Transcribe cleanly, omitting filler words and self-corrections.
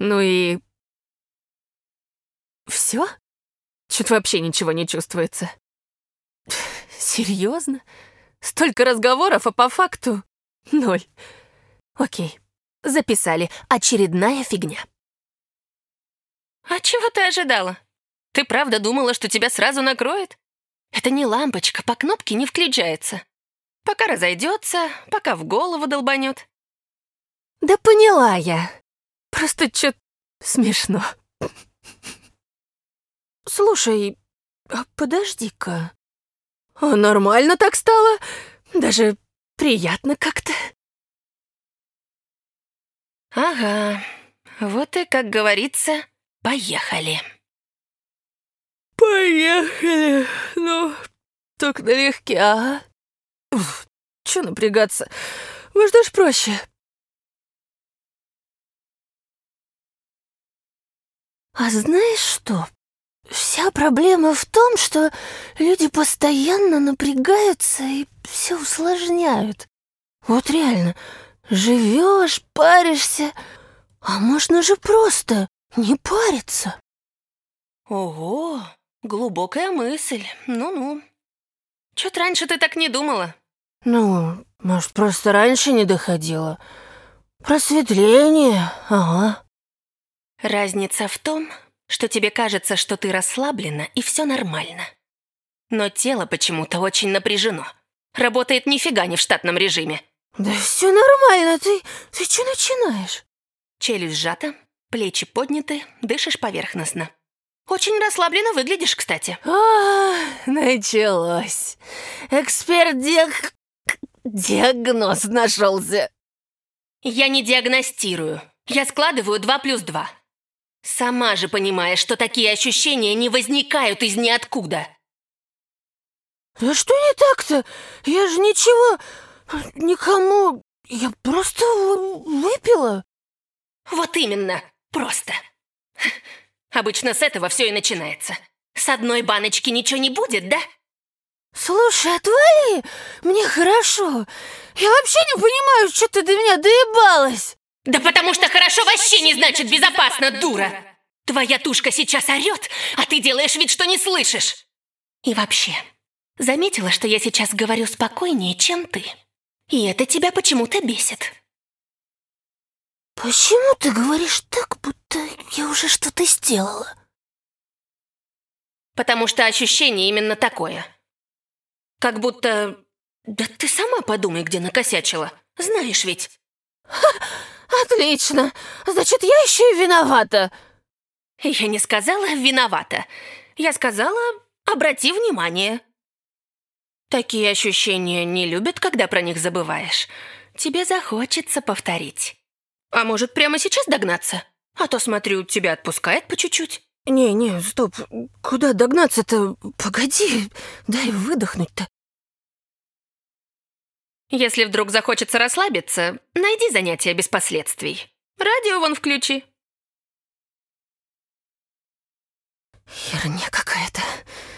Ну и... Все? Чё-то вообще ничего не чувствуется. Серьезно? Столько разговоров, а по факту ноль. Окей, записали. Очередная фигня. А чего ты ожидала? Ты правда думала, что тебя сразу накроет? Это не лампочка, по кнопке не включается. Пока разойдется, пока в голову долбанет. Да поняла я. Просто чё-то смешно. Слушай, а подожди-ка. А нормально так стало? Даже приятно как-то. Ага, вот и, как говорится, поехали. Поехали. Ну, только налегке, ага. Чё напрягаться? Может, уж проще. А знаешь что? Вся проблема в том, что люди постоянно напрягаются и все усложняют. Вот реально, живешь, паришься, а можно же просто не париться. Ого, глубокая мысль. Ну-ну. Чё-то раньше ты так не думала. Ну, может, просто раньше не доходило. Просветление, ага. Разница в том, что тебе кажется, что ты расслаблена и все нормально. Но тело почему-то очень напряжено. Работает нифига не в штатном режиме. Да все нормально, ты что начинаешь? Челюсть сжата, плечи подняты, дышишь поверхностно. Очень расслабленно выглядишь, кстати. Началось. Диагноз нашелся. Я не диагностирую. Я складываю 2 плюс 2. Сама же понимаешь, что такие ощущения не возникают из ниоткуда. Да что не так-то? Я же ничего... Никому... Я просто выпила. Вот именно, просто. Обычно с этого все и начинается. С одной баночки ничего не будет, да? Слушай, отвали! Мне хорошо. Я вообще не понимаю, что ты до меня доебалась. Да потому что хорошо вообще не значит безопасно, дура! Твоя тушка сейчас орёт, а ты делаешь вид, что не слышишь. И вообще, заметила, что я сейчас говорю спокойнее, чем ты. И это тебя почему-то бесит. Почему ты говоришь так, будто я уже что-то сделала? Потому что ощущение именно такое. Как будто... Да ты сама подумай, где накосячила. Знаешь ведь. Отлично. Значит, я еще и виновата. Я не сказала «виновата». Я сказала «обрати внимание». Такие ощущения не любят, когда про них забываешь. Тебе захочется повторить. А может, прямо сейчас догнаться? А то, смотрю, тебя отпускает по чуть-чуть. Не, стоп. Куда догнаться-то? Погоди, дай выдохнуть-то. Если вдруг захочется расслабиться, найди занятия без последствий. Радио вон включи. Херня какая-то.